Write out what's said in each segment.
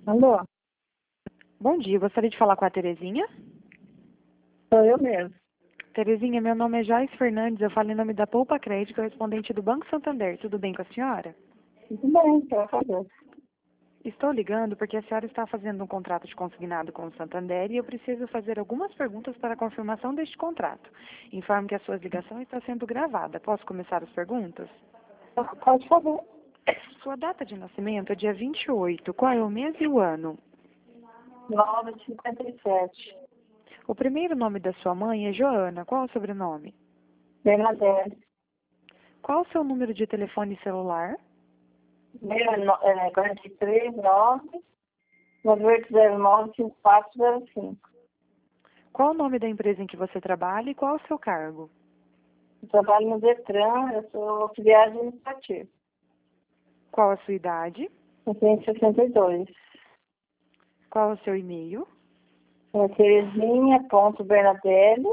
Alô, Bom dia, gostaria de falar com a Terezinha. sou eu mesmo. Terezinha, meu nome é Joyce Fernandes, eu falo em nome da Poupa Crédito, correspondente do Banco Santander. Tudo bem com a senhora? Tudo bem, graças a Deus. Estou ligando porque a senhora está fazendo um contrato de consignado com o Santander e eu preciso fazer algumas perguntas para a confirmação deste contrato. Informo que a sua ligação está sendo gravada. Posso começar as perguntas? Pode fazer. Sua data de nascimento é dia 28. Qual é o mês e o ano? 9h57. O primeiro nome da sua mãe é Joana. Qual é o sobrenome? Bernadette. Qual o seu número de telefone celular? 43 9 9809 5405. Qual o nome da empresa em que você trabalha e qual o seu cargo? Eu trabalho no Detran, eu sou auxiliar administrativo. Qual a sua idade? Eu tenho 62. Qual o seu e-mail? É terezinha.bernadelli,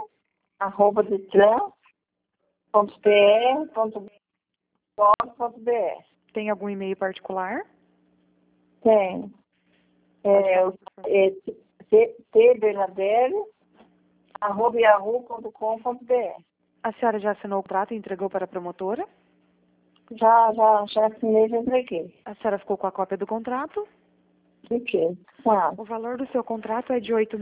@detran.pr.gov.br. Tem algum e-mail particular? Tem. Pode É, falar, por favor. tbernadelli@yahoo.com.br. A senhora já assinou o contrato e entregou para a promotora? Já assinei, já entreguei. A senhora ficou com a cópia do contrato? De quê? Ah, O valor do seu contrato é de R$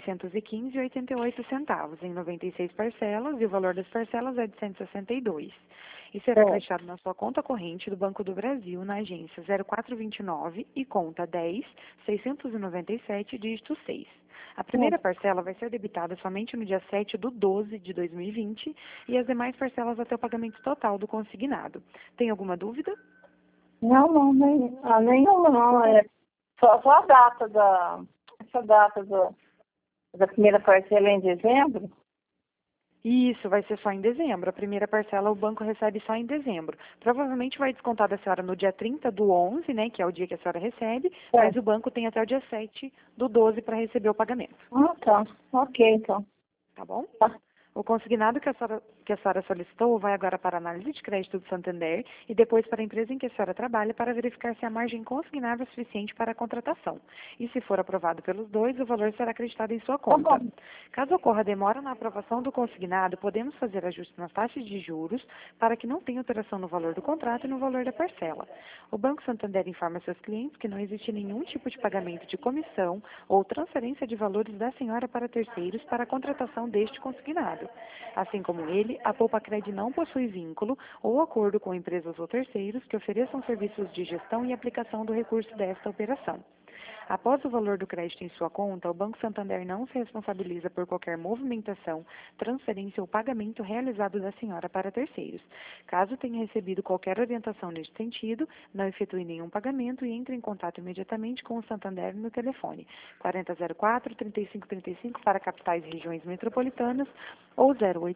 8.615,88 em 96 parcelas e o valor das parcelas é de 162. E será é. acreditado na sua conta corrente do Banco do Brasil, na agência 0429 e conta 10.697, dígito 6. A primeira parcela vai ser debitada somente no dia 7/12 de 2020 e as demais parcelas até o pagamento total do consignado. Tem alguma dúvida? Não, nenhuma não. Só a data essa data da primeira parcela é em dezembro? Isso, vai ser só em dezembro. A primeira parcela o banco recebe só em dezembro. Provavelmente vai descontar da senhora no dia 30/11, né, que é o dia que a senhora recebe, É. mas o banco tem até o dia 7/12 para receber o pagamento. Ah, tá. Ok, então. Tá bom? Tá. O consignado que a senhora solicitou vai agora para a análise de crédito do Santander e depois para a empresa em que a senhora trabalha para verificar se a margem consignável é suficiente para a contratação. E se for aprovado pelos dois, o valor será acreditado em sua Tá conta. bom. Caso ocorra demora na aprovação do consignado, podemos fazer ajustes nas taxas de juros para que não tenha alteração no valor do contrato e no valor da parcela. O Banco Santander informa seus clientes que não existe nenhum tipo de pagamento de comissão ou transferência de valores da senhora para terceiros para a contratação deste consignado. Assim como ele, a Poupa Cred não possui vínculo ou acordo com empresas ou terceiros que ofereçam serviços de gestão e aplicação do recurso desta operação. Após o valor do crédito em sua conta, o Banco Santander não se responsabiliza por qualquer movimentação, transferência ou pagamento realizado da senhora para terceiros. Caso tenha recebido qualquer orientação neste sentido, não efetue nenhum pagamento e entre em contato imediatamente com o Santander no telefone 4004-3535 para capitais e regiões metropolitanas ou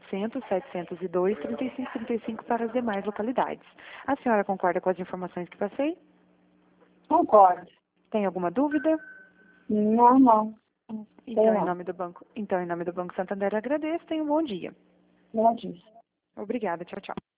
0800-702-3535 para as demais localidades. A senhora concorda com as informações que passei? Concordo. Tem alguma dúvida? Não. Então, Não. em nome do Banco Santander, eu agradeço. Tenha um bom dia. Não disso. Obrigada. Tchau, tchau.